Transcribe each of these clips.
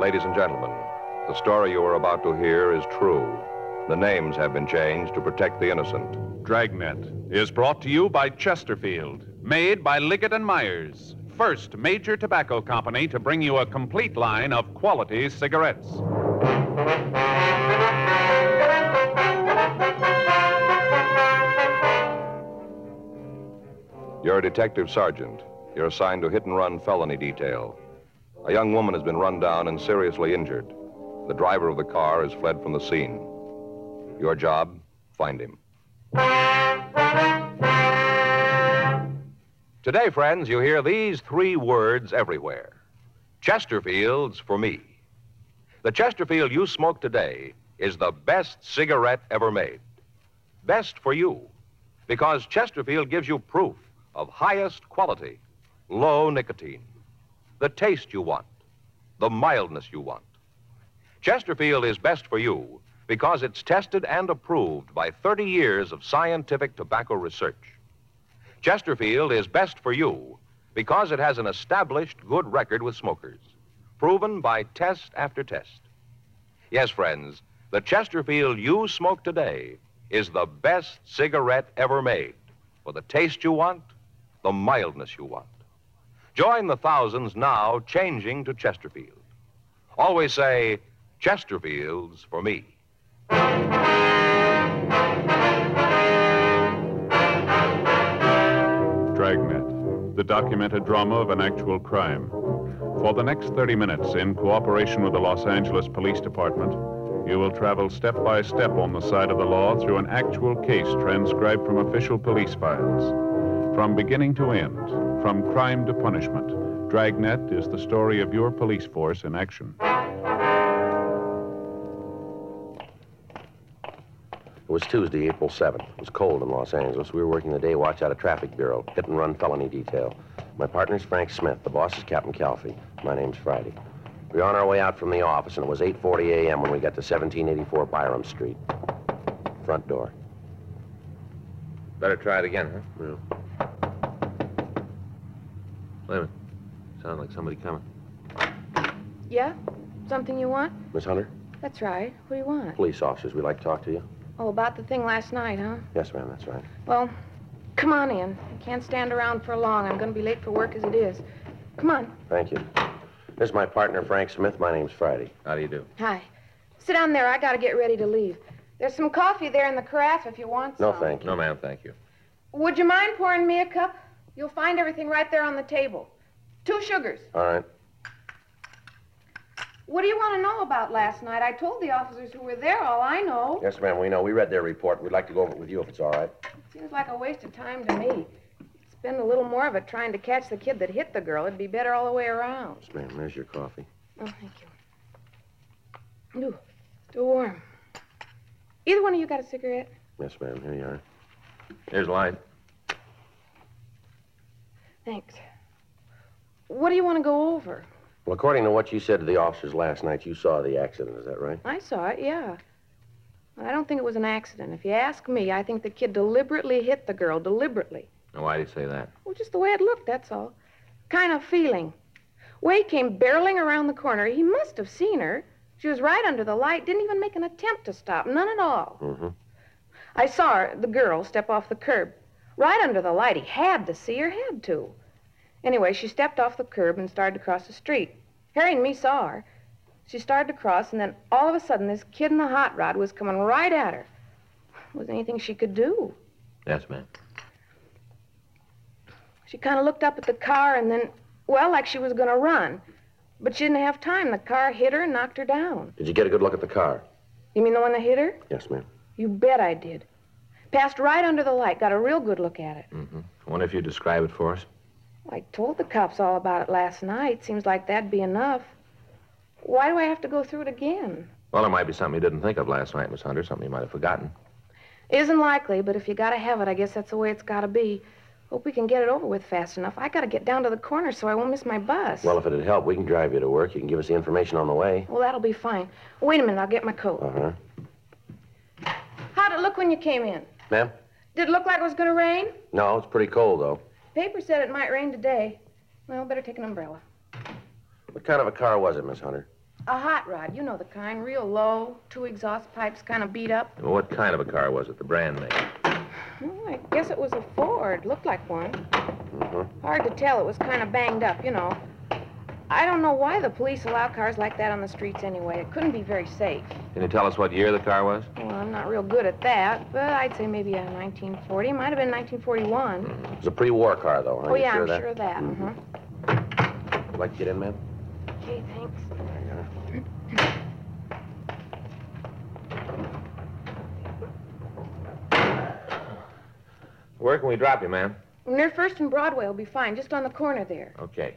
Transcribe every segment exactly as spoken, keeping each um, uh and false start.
Ladies and gentlemen, the story you are about to hear is true. The names have been changed to protect the innocent. Dragnet is brought to you by Chesterfield, made by Liggett and Myers, first major tobacco company to bring you a complete line of quality cigarettes. You're a detective sergeant. You're assigned to hit-and-run felony detail. A young woman has been run down and seriously injured. The driver of the car has fled from the scene. Your job, find him. Today, friends, you hear these three words everywhere. Chesterfield's for me. The Chesterfield you smoke today is the best cigarette ever made. Best for you, because Chesterfield gives you proof of highest quality, low nicotine, the taste you want, the mildness you want. Chesterfield is best for you because it's tested and approved by thirty years of scientific tobacco research. Chesterfield is best for you because it has an established good record with smokers, proven by test after test. Yes, friends, the Chesterfield you smoke today is the best cigarette ever made for the taste you want, the mildness you want. Join the thousands now changing to Chesterfield. Always say, Chesterfield's for me. Dragnet, the documented drama of an actual crime. For the next thirty minutes, in cooperation with the Los Angeles Police Department, you will travel step by step on the side of the law through an actual case transcribed from official police files. From beginning to end, from crime to punishment, Dragnet is the story of your police force in action. It was Tuesday, April seventh. It was cold in Los Angeles. We were working the day watch out of Traffic Bureau, hit-and-run felony detail. My partner's Frank Smith. The boss is Captain Calfee. My name's Friday. We were on our way out from the office, and it was eight forty a.m. when we got to seventeen eighty-four Byram Street. Front door. Better try it again, huh? Yeah. Wait a minute. Sounds like somebody coming. Yeah? Something you want? Miss Hunter? That's right. What do you want? Police officers. We'd like to talk to you. Oh, about the thing last night, huh? Yes, ma'am, that's right. Well, come on in. I can't stand around for long. I'm going to be late for work as it is. Come on. Thank you. This is my partner, Frank Smith. My name's Friday. How do you do? Hi. Sit down there. I got to get ready to leave. There's some coffee there in the carafe if you want No, some. thank you. No, ma'am, thank you. Would you mind pouring me a cup? You'll find everything right there on the table. Two sugars. All right. What do you want to know about last night? I told the officers who were there all I know. Yes, ma'am, we know. We read their report. We'd like to go over it with you if it's all right. It seems like a waste of time to me. Spend a little more of it trying to catch the kid that hit the girl. It'd be better all the way around. Yes, ma'am. There's your coffee. Oh, thank you. Ooh, still warm. Either one of you got a cigarette? Yes, ma'am. Here you are. Here's a light. Thanks. What do you want to go over? Well, according to what you said to the officers last night, you saw the accident. Is that right? I saw it, yeah. Well, I don't think it was an accident. If you ask me, I think the kid deliberately hit the girl, deliberately. Now, why do you say that? Well, just the way it looked, that's all. Kind of feeling. Way came barreling around the corner. He must have seen her. She was right under the light, didn't even make an attempt to stop, none at all. Mm-hmm. I saw her, the girl, step off the curb. Right under the light. He had to see her, had to. Anyway, she stepped off the curb and started to cross the street. Harry and me saw her. She started to cross, and then all of a sudden, this kid in the hot rod was coming right at her. Was there anything she could do? Yes, ma'am. She kind of looked up at the car and then, well, like she was going to run. But she didn't have time. The car hit her and knocked her down. Did you get a good look at the car? You mean the one that hit her? Yes, ma'am. You bet I did. Passed right under the light. Got a real good look at it. Mm-hmm. I wonder if you'd describe it for us. I told the cops all about it last night. Seems like that'd be enough. Why do I have to go through it again? Well, there might be something you didn't think of last night, Miss Hunter, something you might have forgotten. Isn't likely, but if you gotta have it, I guess that's the way it's gotta be. Hope we can get it over with fast enough. I gotta get down to the corner so I won't miss my bus. Well, if it'd help, we can drive you to work. You can give us the information on the way. Well, that'll be fine. Wait a minute, I'll get my coat. Uh-huh. How'd it look when you came in? Ma'am? Did it look like it was gonna rain? No, it's pretty cold, though. Paper said it might rain today. Well, better take an umbrella. What kind of a car was it, Miss Hunter? A hot rod, you know the kind, real low, two exhaust pipes kind of beat up. Well, what kind of a car was it? The brand name? Well, I guess it was a Ford. Looked like one. Mm-hmm. Hard to tell. It was kind of banged up, you know. I don't know why the police allow cars like that on the streets anyway. It couldn't be very safe. Can you tell us what year the car was? Well, I'm not real good at that, but I'd say maybe a nineteen forty. Might have been nineteen forty-one. It was a pre-war car, though, huh? Oh, You yeah, sure I'm of that? sure of that. Mhm. Uh-huh. Would you like to get in, ma'am? Okay, thanks. Where can we drop you, ma'am? Near First and Broadway will be fine, just on the corner there. Okay.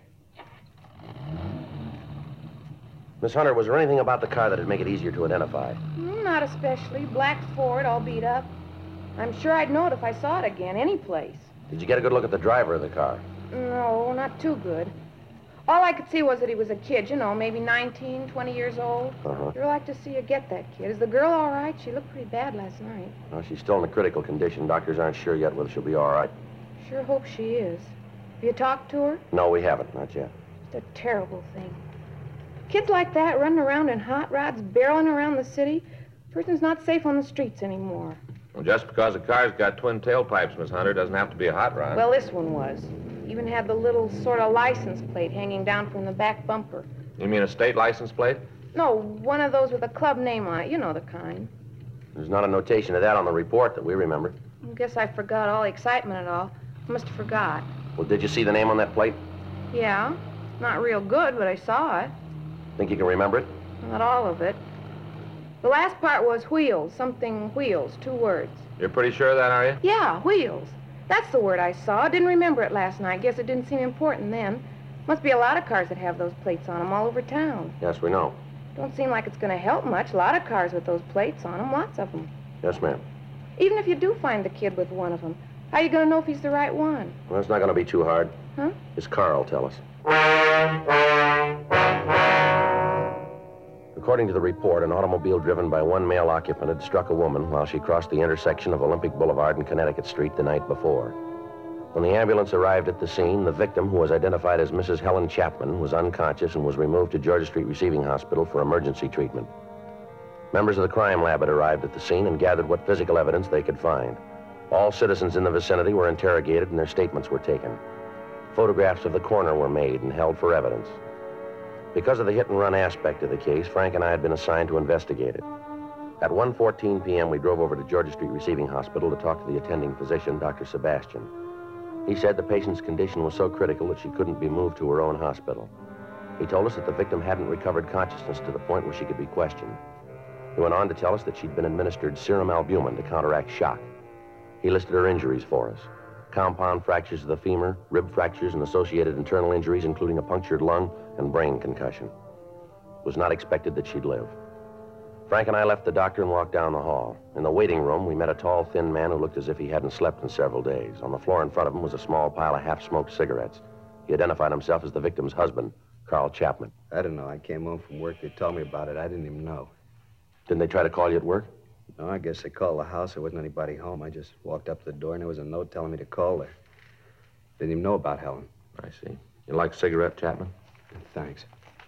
Miss Hunter, was there anything about the car that'd make it easier to identify? Mm, not especially. Black Ford, all beat up. I'm sure I'd know it if I saw it again, any place. Did you get a good look at the driver of the car? No, not too good. All I could see was that he was a kid, you know, maybe nineteen, twenty years old. Uh-huh. You'd like to see you get that kid. Is the girl all right? She looked pretty bad last night. Well, she's still in a critical condition. Doctors aren't sure yet whether she'll be all right. Sure hope she is. Have you talked to her? No, we haven't. Not yet. It's a terrible thing. Kids like that running around in hot rods, barreling around the city. Person's not safe on the streets anymore. Well, just because a car's got twin tailpipes, Miss Hunter, doesn't have to be a hot rod. Well, this one was. Even had the little sort of license plate hanging down from the back bumper. You mean a state license plate? No, one of those with a club name on it. You know the kind. There's not a notation of that on the report that we remember. I guess I forgot all the excitement and all. I must have forgot. Well, did you see the name on that plate? Yeah. Not real good, but I saw it. Think you can remember it? Not all of it. The last part was wheels, something wheels, two words. You're pretty sure of that, are you? Yeah, wheels. That's the word I saw. Didn't remember it last night. Guess it didn't seem important then. Must be a lot of cars that have those plates on them all over town. Yes, we know. Don't seem like it's going to help much. A lot of cars with those plates on them, lots of them. Yes, ma'am. Even if you do find the kid with one of them, how are you going to know if he's the right one? Well, it's not going to be too hard. Huh? His car will tell us. According to the report, an automobile driven by one male occupant had struck a woman while she crossed the intersection of Olympic Boulevard and Connecticut Street the night before. When the ambulance arrived at the scene, the victim, who was identified as Missus Helen Chapman, was unconscious and was removed to Georgia Street Receiving Hospital for emergency treatment. Members of the crime lab had arrived at the scene and gathered what physical evidence they could find. All citizens in the vicinity were interrogated and their statements were taken. Photographs of the coroner were made and held for evidence. Because of the hit-and-run aspect of the case, Frank and I had been assigned to investigate it. At one fourteen p.m., we drove over to Georgia Street Receiving Hospital to talk to the attending physician, Doctor Sebastian. He said the patient's condition was so critical that she couldn't be moved to her own hospital. He told us that the victim hadn't recovered consciousness to the point where she could be questioned. He went on to tell us that she'd been administered serum albumin to counteract shock. He listed her injuries for us. Compound fractures of the femur, rib fractures, and associated internal injuries, including a punctured lung and brain concussion. It was not expected that she'd live. Frank and I left the doctor and walked down the hall. In the waiting room, we met a tall, thin man who looked as if he hadn't slept in several days. On the floor in front of him was a small pile of half-smoked cigarettes. He identified himself as the victim's husband, Carl Chapman. I don't know. I came home from work. They told me about it. I didn't even know. Didn't they try to call you at work? No, I guess they called the house. There wasn't anybody home. I just walked up to the door, and there was a note telling me to call there. Didn't even know about Helen. I see. You like a cigarette, Chapman? Thanks.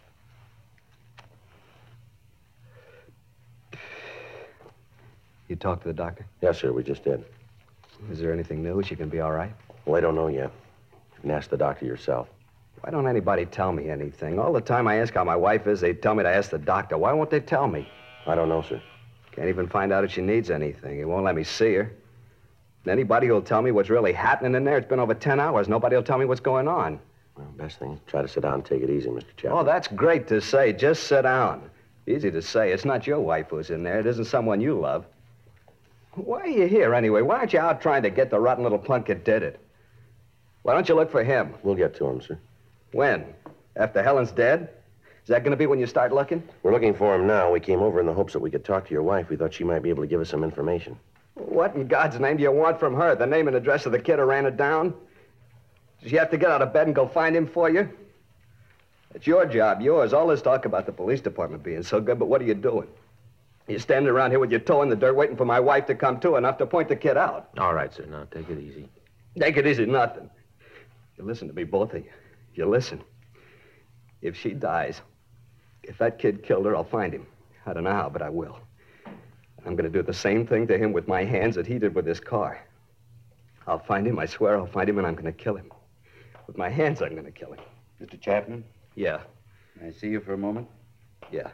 You talked to the doctor? Yes, sir, we just did. Is there anything new? She can be all right? Well, I don't know yet. You can ask the doctor yourself. Why don't anybody tell me anything? All the time I ask how my wife is, they tell me to ask the doctor. Why won't they tell me? I don't know, sir. Can't even find out if she needs anything. He won't let me see her. And anybody who'll tell me what's really happening in there, it's been over ten hours. Nobody will tell me what's going on. Well, best thing, try to sit down and take it easy, Mister Chapman. Oh, that's great to say. Just sit down. Easy to say. It's not your wife who's in there. It isn't someone you love. Why are you here, anyway? Why aren't you out trying to get the rotten little punk that did it? Why don't you look for him? We'll get to him, sir. When? After Helen's dead? Is that going to be when you start looking? We're looking for him now. We came over in the hopes that we could talk to your wife. We thought she might be able to give us some information. What in God's name do you want from her? The name and address of the kid who ran it down? Does she have to get out of bed and go find him for you? It's your job, yours. All this talk about the police department being so good, but what are you doing? You're standing around here with your toe in the dirt waiting for my wife to come to enough to point the kid out. All right, sir. Now, take it easy. Take it easy, nothing. You listen to me, both of you. You listen. If she dies, If that kid killed her, I'll find him. I don't know how, but I will. I'm going to do the same thing to him with my hands that he did with his car. I'll find him, I swear I'll find him, and I'm going to kill him. With my hands, I'm going to kill him. Mister Chapman? Yeah, May I see you for a moment? yeah.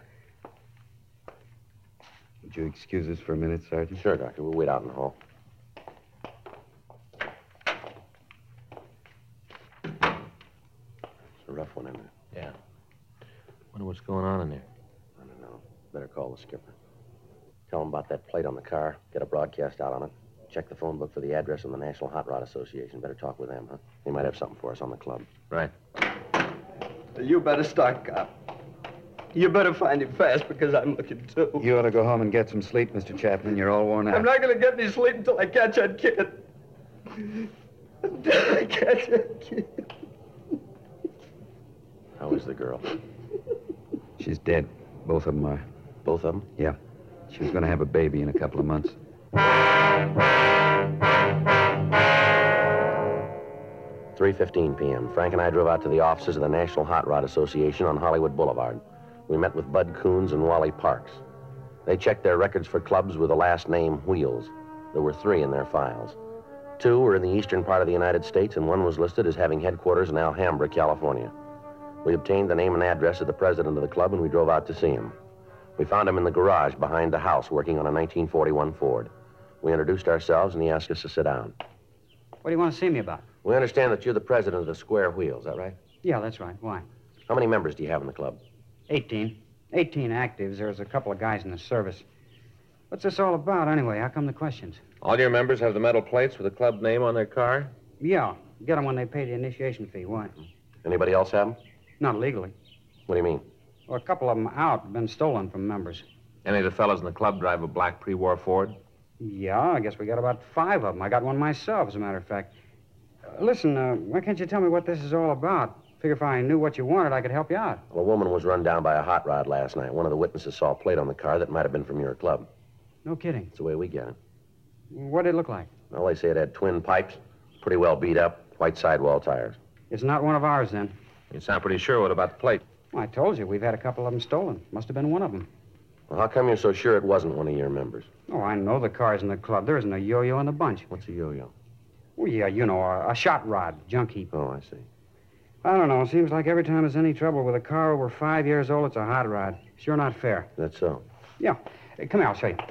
Would you excuse us for a minute, Sergeant? Sure, Doctor. We'll wait out in the hall. It's a rough one, isn't it? Yeah. Wonder what's going on in there. I don't know. Better call the skipper. Tell him about that plate on the car. Get a broadcast out on it. Check the phone book for the address of the National Hot Rod Association. Better talk with them, huh? They might have something for us on the club. Right. You better start, cop. You better find him fast because I'm looking too. You ought to go home and get some sleep, Mister Chapman. You're all worn out. I'm not going to get any sleep until I catch that kid. Until I catch that kid. How is the girl? She's dead. Both of them are. Both of them? Yeah. She was going to have a baby in a couple of months. three fifteen p.m. Frank and I drove out to the offices of the National Hot Rod Association on Hollywood Boulevard. We met with Bud Coons and Wally Parks. They checked their records for clubs with the last name Wheels. There were three in their files. Two were in the eastern part of the United States, and one was listed as having headquarters in Alhambra, California. We obtained the name and address of the president of the club, and we drove out to see him. We found him in the garage behind the house working on a nineteen forty-one Ford. We introduced ourselves, and he asked us to sit down. What do you want to see me about? We understand that you're the president of the Square Wheel, is that right? Yeah, that's right. Why? How many members do you have in the club? eighteen. eighteen actives. There's a couple of guys in the service. What's this all about, anyway? How come the questions? All your members have the metal plates with the club name on their car? Yeah, get them when they pay the initiation fee. Why? Anybody else have them? Not legally. What do you mean? Well, a couple of them out, been stolen from members. Any of the fellas in the club drive a black pre-war Ford? Yeah, I guess we got about five of them. I got one myself, as a matter of fact. Uh, listen, uh, why can't you tell me what this is all about? Figure if I knew what you wanted, I could help you out. Well, a woman was run down by a hot rod last night. One of the witnesses saw a plate on the car that might have been from your club. No kidding. That's the way we get it. What did it look like? Well, they say it had twin pipes, pretty well beat up, white sidewall tires. It's not one of ours, then. You sound pretty sure. What about the plate? Well, I told you, we've had a couple of them stolen. Must have been one of them. Well, how come you're so sure it wasn't one of your members? Oh, I know the cars in the club. There isn't a yo-yo in the bunch. What's a yo-yo? Well, yeah, you know, a, a shot rod, junk heap. Oh, I see. I don't know. Seems like every time there's any trouble with a car over five years old, it's a hot rod. Sure not fair. That's so. Yeah. Hey, come here, I'll show you.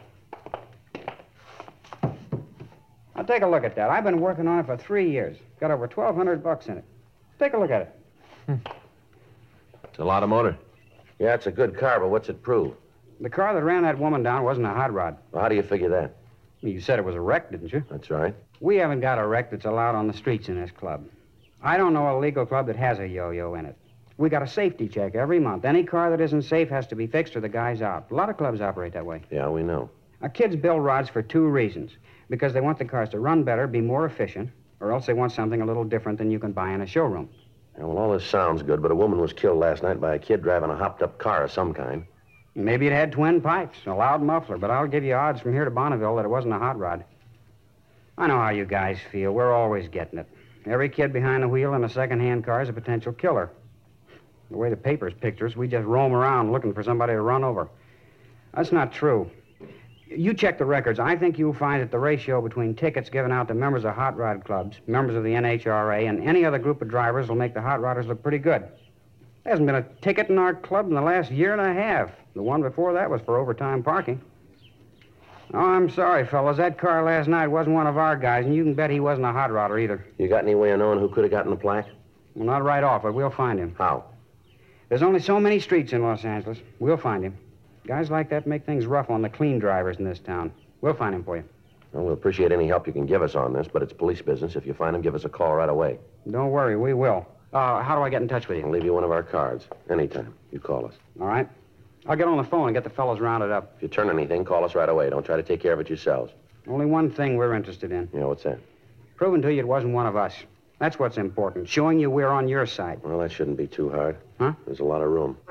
Now, take a look at that. I've been working on it for three years. Got over twelve hundred bucks in it. Take a look at it. It's a lot of motor. Yeah, it's a good car, but what's it prove? The car that ran that woman down wasn't a hot rod. Well, how do you figure that? You said it was a wreck, didn't you? That's right. We haven't got a wreck that's allowed on the streets in this club. I don't know a legal club that has a yo-yo in it. We got a safety check every month. Any car that isn't safe has to be fixed or the guy's out. A lot of clubs operate that way. Yeah, we know. Our kids build rods for two reasons. Because they want the cars to run better, be more efficient, or else they want something a little different than you can buy in a showroom. Yeah, well, all this sounds good, but a woman was killed last night by a kid driving a hopped-up car of some kind. Maybe it had twin pipes, a loud muffler, but I'll give you odds from here to Bonneville that it wasn't a hot rod. I know how you guys feel. We're always getting it. Every kid behind the wheel in a second-hand car is a potential killer. The way the papers picture us, we just roam around looking for somebody to run over. That's not true. You check the records. I think you'll find that the ratio between tickets given out to members of hot rod clubs, members of the N H R A, and any other group of drivers will make the hot rodders look pretty good. There hasn't been a ticket in our club in the last year and a half. The one before that was for overtime parking. Oh, I'm sorry, fellas. That car last night wasn't one of our guys, and you can bet he wasn't a hot rodder either. You got any way of knowing who could have gotten the plaque? Well, not right off, but we'll find him. How? There's only so many streets in Los Angeles. We'll find him. Guys like that make things rough on the clean drivers in this town. We'll find him for you. Well, we'll appreciate any help you can give us on this, but it's police business. If you find him, give us a call right away. Don't worry, we will. Uh, how do I get in touch with I'll you? leave you one of our cards. Anytime. You call us. All right. I'll get on the phone and get the fellows rounded up. If you turn anything, call us right away. Don't try to take care of it yourselves. Only one thing we're interested in. You know, what's that? Proving to you it wasn't one of us. That's what's important. Showing you we're on your side. Well, that shouldn't be too hard. Huh? There's a lot of room.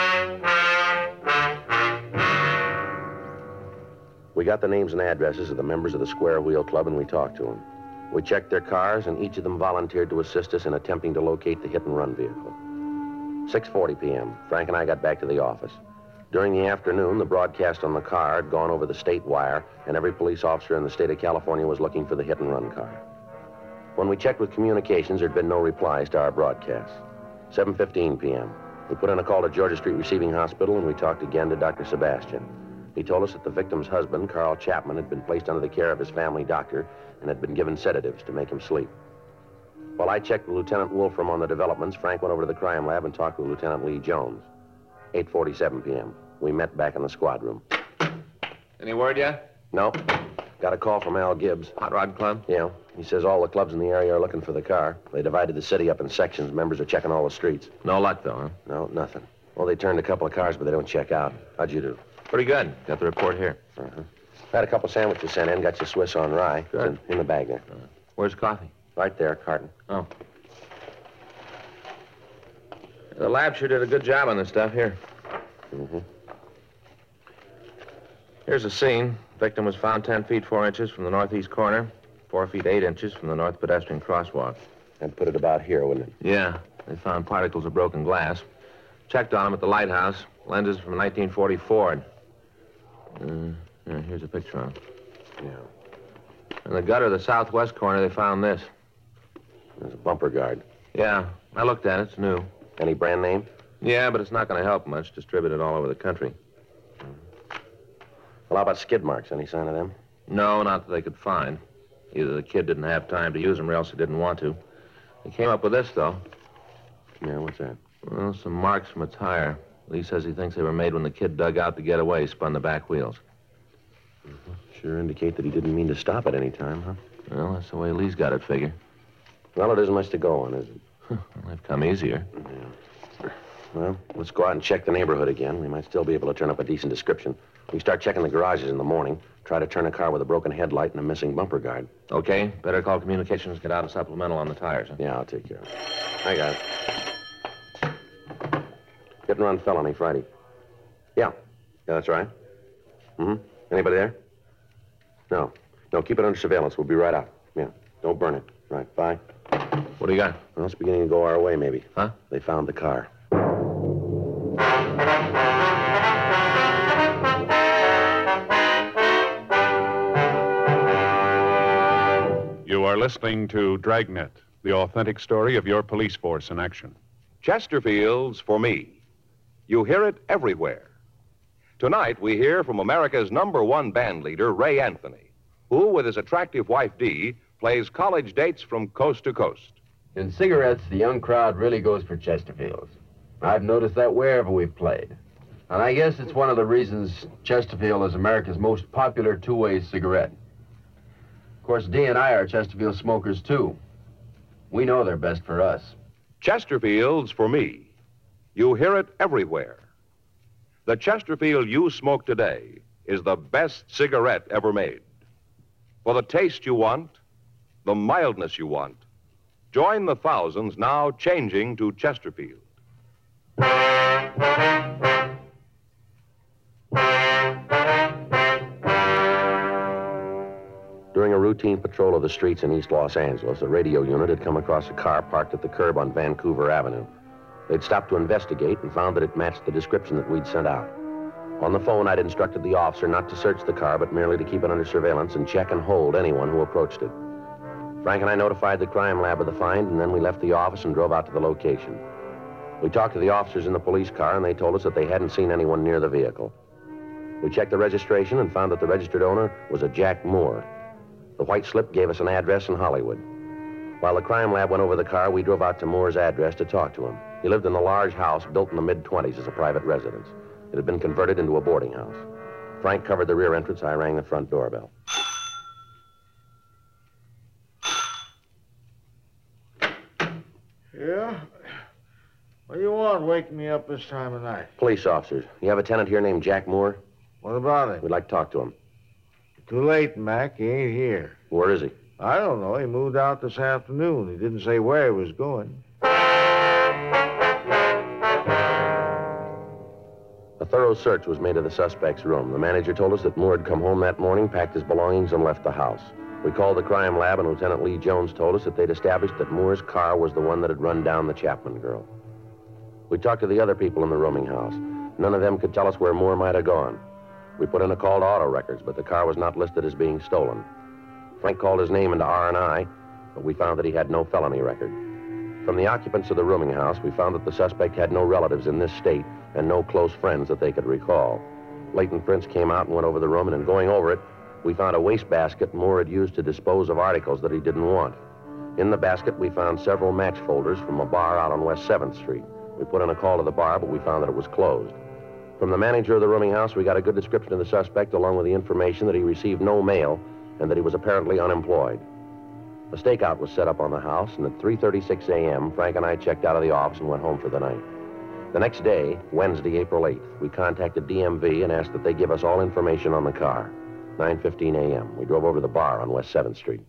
We got the names and addresses of the members of the Square Wheel Club, and we talked to them. We checked their cars, and each of them volunteered to assist us in attempting to locate the hit-and-run vehicle. six forty p.m. Frank and I got back to the office. During the afternoon, the broadcast on the car had gone over the state wire, and every police officer in the state of California was looking for the hit-and-run car. When we checked with communications, there'd been no replies to our broadcast. seven fifteen p.m. We put in a call to Georgia Street Receiving Hospital, and we talked again to Doctor Sebastian. He told us that the victim's husband, Carl Chapman, had been placed under the care of his family doctor and had been given sedatives to make him sleep. While I checked with Lieutenant Wolfram on the developments, Frank went over to the crime lab and talked with Lieutenant Lee Jones. eight forty-seven p.m. We met back in the squad room. Any word yet? No. Got a call from Al Gibbs. Hot Rod Club? Yeah. He says all the clubs in the area are looking for the car. They divided the city up in sections. Members are checking all the streets. No luck, though, huh? No, nothing. Well, they turned a couple of cars, but they don't check out. How'd you do? Pretty good. Got the report here. Uh-huh. Had a couple sandwiches sent in. Got your Swiss on rye. Good. It's in, in the bag there. Uh, where's the coffee? Right there, carton. Oh. The lab sure did a good job on this stuff. Here. Mm-hmm. Here's the scene. Victim was found ten feet, four inches from the northeast corner, four feet, eight inches from the north pedestrian crosswalk. I'd put it about here, wouldn't it? Yeah. They found particles of broken glass. Checked on him at the lighthouse. Lenses from a nineteen forty Ford. Uh, yeah, here's a picture of him. Yeah. In the gutter of the southwest corner, they found this. There's a bumper guard. Yeah, I looked at it. It's new. Any brand name? Yeah, but it's not going to help much. Distributed all over the country. Well, how about skid marks? Any sign of them? No, not that they could find. Either the kid didn't have time to use them or else he didn't want to. They came up with this, though. Yeah, what's that? Well, some marks from a tire. Lee says he thinks they were made when the kid dug out to get away, spun the back wheels. Mm-hmm. Sure indicate that he didn't mean to stop at any time, huh? Well, that's the way Lee's got it figured. Well, it isn't much to go on, is it? Well, they've come easier. Yeah. Well, let's go out and check the neighborhood again. We might still be able to turn up a decent description. We start checking the garages in the morning. Try to turn a car with a broken headlight and a missing bumper guard. Okay. Better call communications, get out a supplemental on the tires, huh? Yeah, I'll take care of it. I got it. Hit and run felony Friday. Yeah. Yeah, that's right. Mm-hmm. Anybody there? No. No, keep it under surveillance. We'll be right out. Yeah. Don't burn it. Right. Bye. What do you got? Well, it's beginning to go our way, maybe. Huh? They found the car. You are listening to Dragnet, the authentic story of your police force in action. Chesterfield's For Me. You hear it everywhere. Tonight, we hear from America's number one band leader, Ray Anthony, who, with his attractive wife, Dee, plays college dates from coast to coast. In cigarettes, the young crowd really goes for Chesterfields. I've noticed that wherever we've played. And I guess it's one of the reasons Chesterfield is America's most popular two-way cigarette. Of course, Dee and I are Chesterfield smokers, too. We know they're best for us. Chesterfield's For Me. You hear it everywhere. The Chesterfield you smoke today is the best cigarette ever made. For the taste you want, the mildness you want, join the thousands now changing to Chesterfield. During a routine patrol of the streets in East Los Angeles, a radio unit had come across a car parked at the curb on Vancouver Avenue. They'd stopped to investigate and found that it matched the description that we'd sent out. On the phone, I'd instructed the officer not to search the car, but merely to keep it under surveillance and check and hold anyone who approached it. Frank and I notified the crime lab of the find, and then we left the office and drove out to the location. We talked to the officers in the police car, and they told us that they hadn't seen anyone near the vehicle. We checked the registration and found that the registered owner was a Jack Moore. The white slip gave us an address in Hollywood. While the crime lab went over the car, we drove out to Moore's address to talk to him. He lived in a large house built in the mid-twenties as a private residence. It had been converted into a boarding house. Frank covered the rear entrance. I rang the front doorbell. Yeah? What do you want waking me up this time of night? Police officers. You have a tenant here named Jack Moore? What about him? We'd like to talk to him. Too late, Mac. He ain't here. Where is he? I don't know. He moved out this afternoon. He didn't say where he was going. A thorough search was made of the suspect's room. The manager told us that Moore had come home that morning, packed his belongings, and left the house. We called the crime lab, and Lieutenant Lee Jones told us that they'd established that Moore's car was the one that had run down the Chapman girl. We talked to the other people in the rooming house. None of them could tell us where Moore might have gone. We put in a call to auto records, but the car was not listed as being stolen. Frank called his name into R and I, but we found that he had no felony record. From the occupants of the rooming house, we found that the suspect had no relatives in this state and no close friends that they could recall. Leighton Prince came out and went over the room, and in going over it, we found a wastebasket Moore had used to dispose of articles that he didn't want. In the basket, we found several match folders from a bar out on West seventh Street. We put in a call to the bar, but we found that it was closed. From the manager of the rooming house, we got a good description of the suspect, along with the information that he received no mail and that he was apparently unemployed. A stakeout was set up on the house, and at three thirty-six a.m., Frank and I checked out of the office and went home for the night. The next day, Wednesday, April eighth, we contacted D M V and asked that they give us all information on the car. nine fifteen a.m., we drove over to the bar on West seventh Street.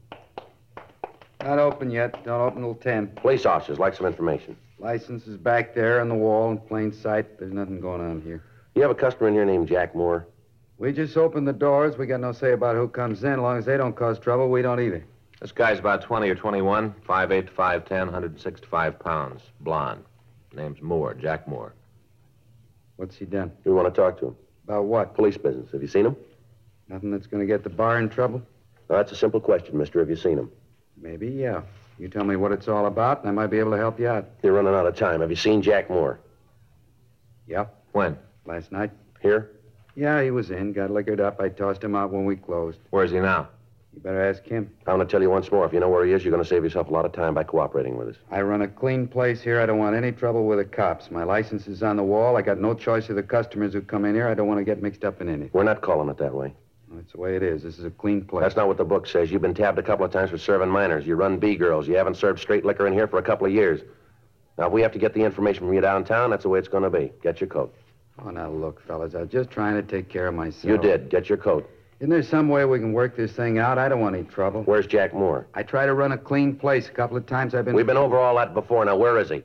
Not open yet. Don't open till ten. Police officers like some information. License is back there on the wall in plain sight. There's nothing going on here. You have a customer in here named Jack Moore? We just opened the doors. We got no say about who comes in. As long as they don't cause trouble, we don't either. This guy's about twenty or twenty-one, five eight to five ten, one hundred sixty-five pounds, blonde. Name's Moore, Jack Moore. What's he done? We want to talk to him. About what? Police business. Have you seen him? Nothing that's going to get the bar in trouble? No, that's a simple question, mister. Have you seen him? Maybe, yeah. You tell me what it's all about, and I might be able to help you out. You're running out of time. Have you seen Jack Moore? Yeah. When? Last night. Here? Yeah, he was in. Got liquored up. I tossed him out when we closed. Where's he now? You better ask him. I want to tell you once more. If you know where he is, you're going to save yourself a lot of time by cooperating with us. I run a clean place here. I don't want any trouble with the cops. My license is on the wall. I got no choice of the customers who come in here. I don't want to get mixed up in anything. We're not calling it that way. That's the way it is. This is a clean place. That's not what the book says. You've been tabbed a couple of times for serving minors. You run B-girls. You haven't served straight liquor in here for a couple of years. Now, if we have to get the information from you downtown, that's the way it's going to be. Get your coat. Oh, now, look, fellas, I was just trying to take care of myself. You did. Get your coat. Isn't there some way we can work this thing out? I don't want any trouble. Where's Jack Moore? I try to run a clean place. A couple of times I've been... We've been over all that before. Now, where is he?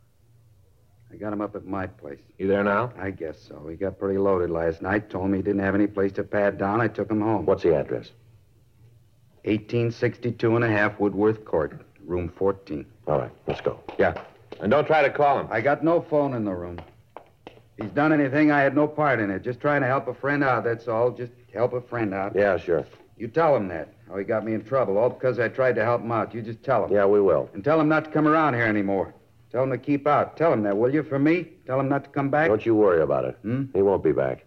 I got him up at my place. You there now? I guess so. He got pretty loaded last night. Told me he didn't have any place to pad down. I took him home. What's the address? eighteen sixty-two and a half Woodworth Court, room fourteen. All right, let's go. Yeah. And don't try to call him. I got no phone in the room. If he's done anything, I had no part in it. Just trying to help a friend out, that's all. Just help a friend out. Yeah, sure. You tell him that. How he got me in trouble, all because I tried to help him out. You just tell him. Yeah, we will. And tell him not to come around here anymore. Tell him to keep out. Tell him that, will you, for me? Tell him not to come back? Don't you worry about it. Hmm? He won't be back.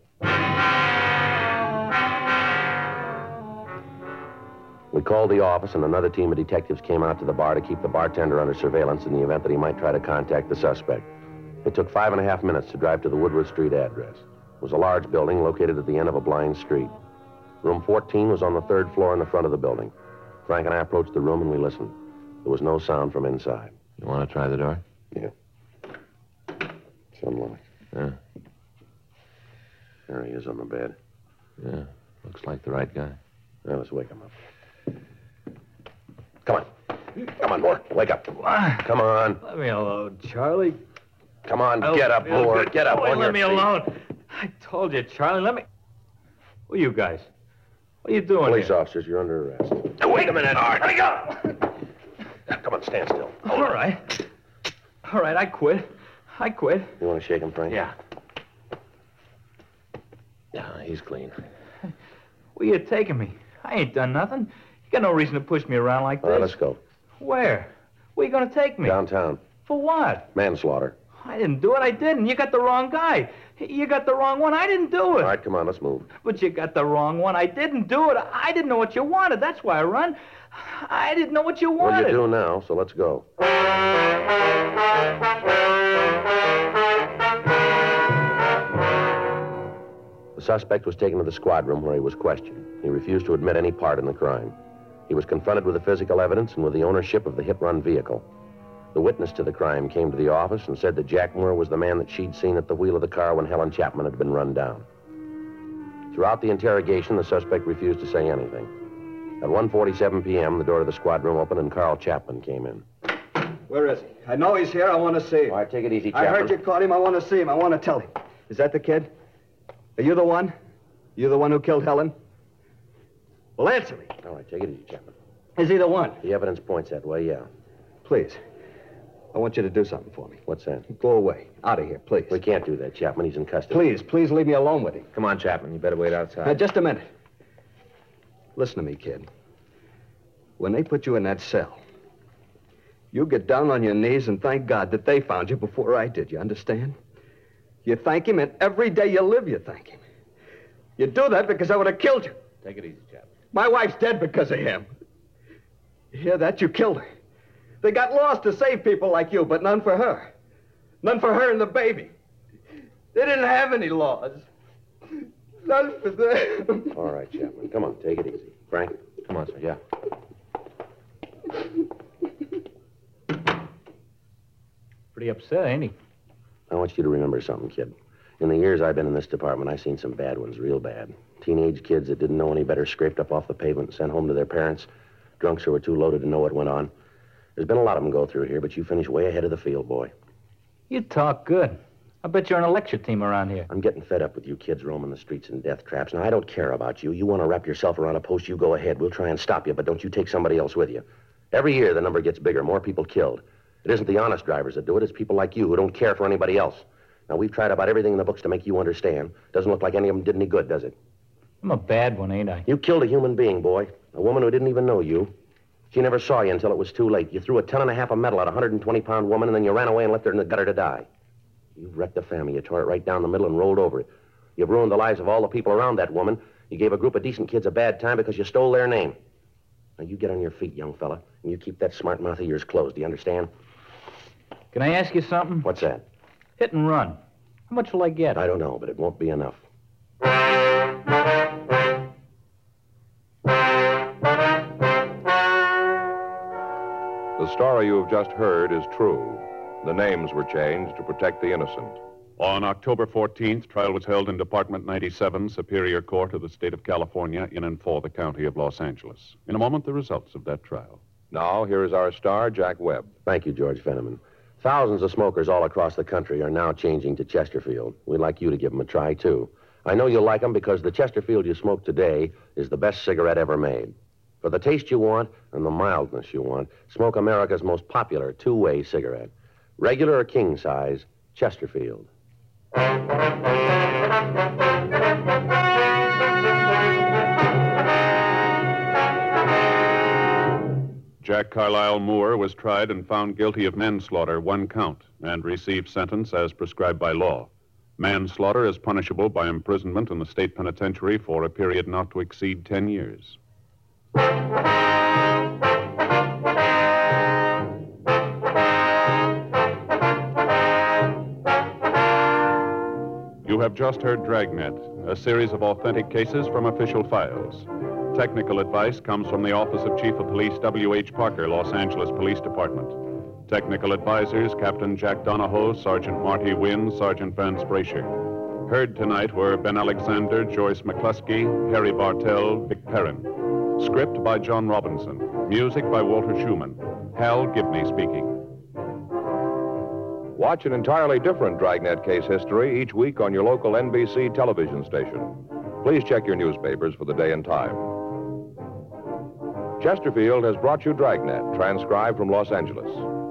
We called the office, and another team of detectives came out to the bar to keep the bartender under surveillance in the event that he might try to contact the suspect. It took five and a half minutes to drive to the Woodward Street address. It was a large building located at the end of a blind street. Room fourteen was on the third floor in the front of the building. Frank and I approached the room, and we listened. There was no sound from inside. You want to try the door? Yeah. It's unlocked. Yeah. There he is on the bed. Yeah. Looks like the right guy. Now, let's wake him up. Come on. Come on, Moore. Wake up. Come on. Let me alone, Charlie. Come on, I get up, feel Moore. good. Get up Boy, on let your me feet. alone. I told you, Charlie. Let me. Who are you guys? What are you doing Police here? officers, you're under arrest. Now, wait a minute, Art. Let me go. Now, come on, stand still. All right. All right, I quit. I quit. You want to shake him, Frank? Yeah. Yeah, he's clean. Where you taking me? I ain't done nothing. You got no reason to push me around like All this. right, let's go. Where? Where you gonna take me? Downtown. For what? Manslaughter. I didn't do it. I didn't. You got the wrong guy. You got the wrong one. I didn't do it. All right, come on, let's move. But you got the wrong one. I didn't do it. I didn't know what you wanted. That's why I run. I didn't know what you Well, wanted. you do now, so let's go. The suspect was taken to the squad room where he was questioned. He refused to admit any part in the crime. He was confronted with the physical evidence and with the ownership of the hit-run vehicle. The witness to the crime came to the office and said that Jack Moore was the man that she'd seen at the wheel of the car when Helen Chapman had been run down. Throughout the interrogation, the suspect refused to say anything. At one forty-seven p.m., the door to the squad room opened and Carl Chapman came in. Where is he? I know he's here. I want to see him. All right, take it easy, I Chapman. heard you caught him. I want to see him. I want to tell him. Is that the kid? Are you the one? You the one who killed Helen? Well, answer me. All right, take it easy, Chapman. Is he the one? The evidence points that way, yeah. Please. I want you to do something for me. What's that? Go away. Out of here, please. We can't do that, Chapman. He's in custody. Please, please leave me alone with him. Come on, Chapman. You better wait outside. Now, just a minute. Listen to me, kid. When they put you in that cell, you get down on your knees and thank God that they found you before I did. You understand? You thank him, and every day you live, you thank him. You do that because I would have killed you. Take it easy, Chapman. My wife's dead because of him. You hear that? You killed her. They got laws to save people like you, but none for her. None for her and the baby. They didn't have any laws. None for them. All right, Chapman. Come on, take it easy. Frank? Come on, sir. Yeah. Pretty upset, ain't he? I want you to remember something, kid. In the years I've been in this department, I've seen some bad ones, real bad. Teenage kids that didn't know any better scraped up off the pavement and sent home to their parents. Drunks who were too loaded to know what went on. There's been a lot of them go through here, but you finish way ahead of the field, boy. You talk good. I bet you're on a lecture team around here. I'm getting fed up with you kids roaming the streets in death traps. Now, I don't care about you. You want to wrap yourself around a post, you go ahead. We'll try and stop you, but don't you take somebody else with you. Every year, the number gets bigger, more people killed. It isn't the honest drivers that do it. It's people like you who don't care for anybody else. Now, we've tried about everything in the books to make you understand. Doesn't look like any of them did any good, does it? I'm a bad one, ain't I? You killed a human being, boy. A woman who didn't even know you. She never saw you until it was too late. You threw a ton and a half of metal at a one hundred twenty pound woman, and then you ran away and left her in the gutter to die. You've wrecked a family. You tore it right down the middle and rolled over it. You've ruined the lives of all the people around that woman. You gave a group of decent kids a bad time because you stole their name. Now, you get on your feet, young fella, and you keep that smart mouth of yours closed. Do you understand? Can I ask you something? What's that? Hit and run. How much will I get? I don't know, but it won't be enough. The story you have just heard is true. The names were changed to protect the innocent. On October fourteenth, trial was held in Department ninety-seven, Superior Court of the State of California, in and for the County of Los Angeles. In a moment, the results of that trial. Now, here is our star, Jack Webb. Thank you, George Fenneman. Thousands of smokers all across the country are now changing to Chesterfield. We'd like you to give them a try, too. I know you'll like them because the Chesterfield you smoke today is the best cigarette ever made. For the taste you want and the mildness you want, smoke America's most popular two-way cigarette. Regular or king size, Chesterfield. Jack Carlisle Moore was tried and found guilty of manslaughter, one count, and received sentence as prescribed by law. Manslaughter is punishable by imprisonment in the state penitentiary for a period not to exceed ten years. You have just heard Dragnet, a series of authentic cases from official files. Technical advice comes from the Office of Chief of Police W H Parker, Los Angeles Police Department. Technical advisors, Captain Jack Donahoe, Sergeant Marty Wynn, Sergeant Vance Brasher. Heard tonight were Ben Alexander, Joyce McCluskey, Harry Bartell, Vic Perrin. Script by John Robinson. Music by Walter Schumann. Hal Gibney speaking. Watch an entirely different Dragnet case history each week on your local N B C television station. Please check your newspapers for the day and time. Chesterfield has brought you Dragnet, transcribed from Los Angeles.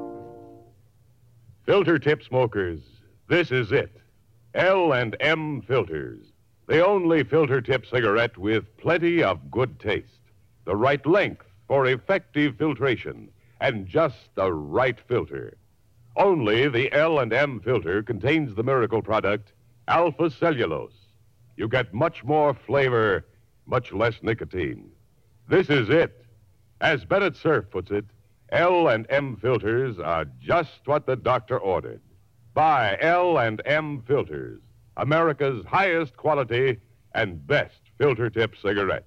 Filter tip smokers, this is it. L and M Filters. The only filter tip cigarette with plenty of good taste. The right length for effective filtration, and just the right filter. Only the L and M filter contains the miracle product, alpha cellulose. You get much more flavor, much less nicotine. This is it. As Bennett Cerf puts it, L and M filters are just what the doctor ordered. Buy L and M filters, America's highest quality and best filter tip cigarettes.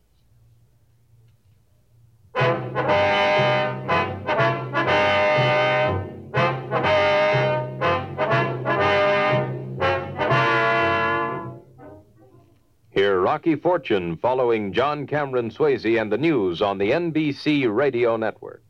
Hear Rocky Fortune following John Cameron Swayze and the news on the N B C Radio Network.